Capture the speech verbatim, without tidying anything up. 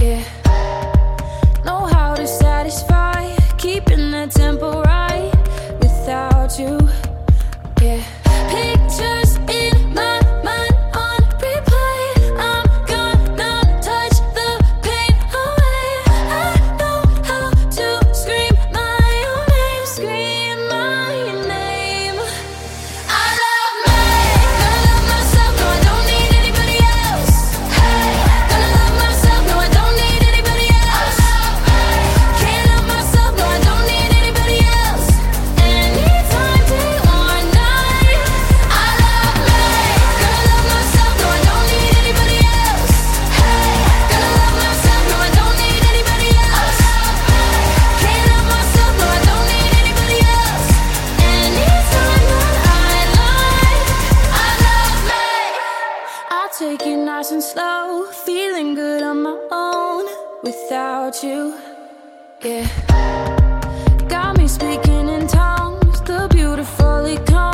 yeah. Know how to satisfy, keeping the tempo right without you, yeah. Pictures in my mind on replay. I'm gonna touch the pain away. I know how to scream my own name, scream my name. I love me, gonna love myself, no I don't need anybody else. Hey, gonna love myself, no I don't need anybody else. Can't love myself, no I don't need anybody else. Anytime, day or night. I love me, gonna love myself, no I don't need anybody else. Hey, gonna love myself, no I don't need anybody else. Can't love myself, no I don't need anybody else. Anytime that I like, I love me. I'll take it nice and slow, feeling good on my own without you, yeah. Got me speaking in tongues, the beautiful econ.